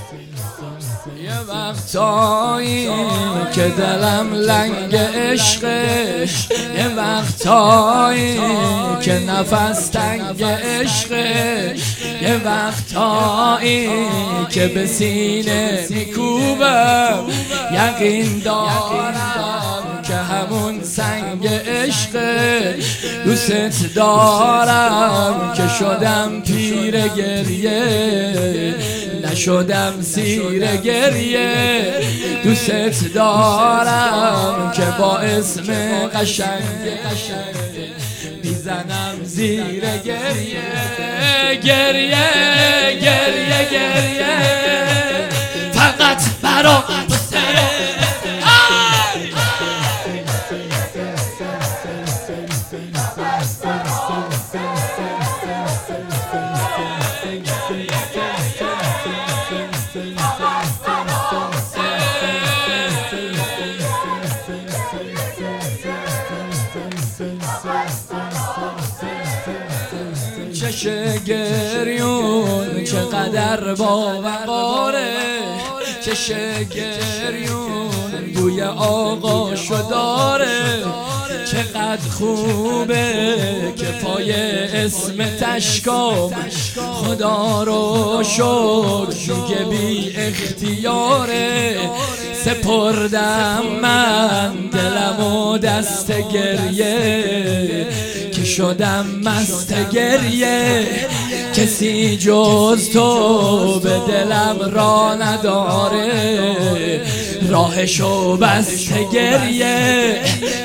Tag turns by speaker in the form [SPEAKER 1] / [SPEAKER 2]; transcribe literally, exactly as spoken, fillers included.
[SPEAKER 1] یه وقتایی که دلم لنگ عشقه، یه وقتایی که نفس تنگ عشقه، یه وقتایی که به سینه میکوبم یقین دارم که همون سنگ عشقه. دوست دارم که شدم پیر گریه، نشدم سیر گریه. دوست دارم که با اسم قشنگ میزنم زیر گریه. گریه گریه گریه فقط برا چش گریون چقدر با وقاره، چش گریون بوی آغاشو داره. چقدر خوبه که پای اسم تشکام خدا رو شکر میگه بی اختیاره. سپردم من دلم و دست گریه که شدم مست گریه. کسی جز تو به دلم را نداره، راهشو بست گریه.